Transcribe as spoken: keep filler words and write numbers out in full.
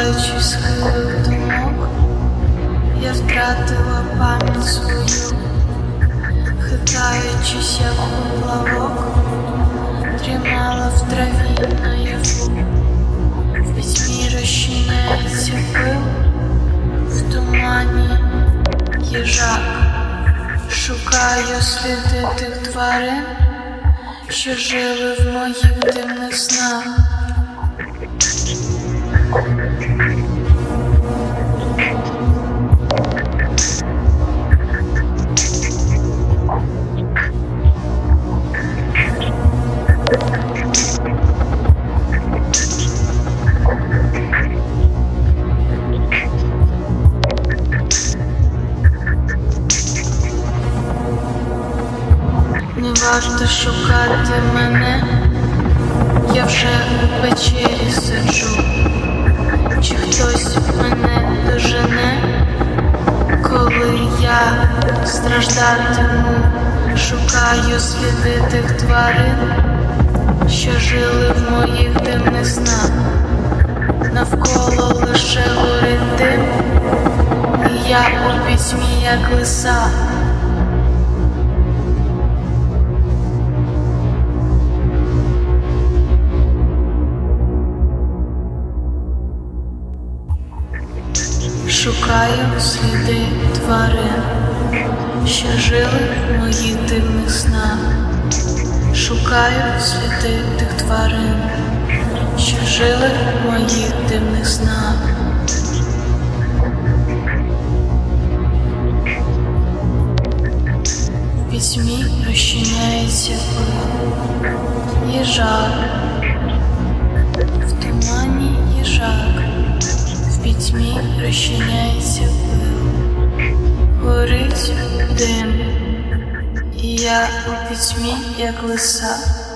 Ховаючись схилив думок, я втратила пам'ять свою, хитаючись, як поплавок, дрімала в траві наяву. В пітьмі розчиняється пил, в тумані їжак. Шукаю сліди тих тварин, що жили в моїх дивних снах. Не варто шукати мене, я вже у печері сиджу. Чи хтось мене дожене, коли я страждатиму? Шукаю сліди тих тварин, що жили в моїх дивних снах. Навколо лише горить дим, і я у пітьмі, як лиса. Шукаю сліди тварин, що жили в моїх дивних снах. Шукаю сліди тих тварин, що жили в моїх дивних снах. В пітьмі розчиняється пил, їжак, в тумані їжак. В пітьмі розчиняється пил, горить дим, і я у пітьмі, як лиса.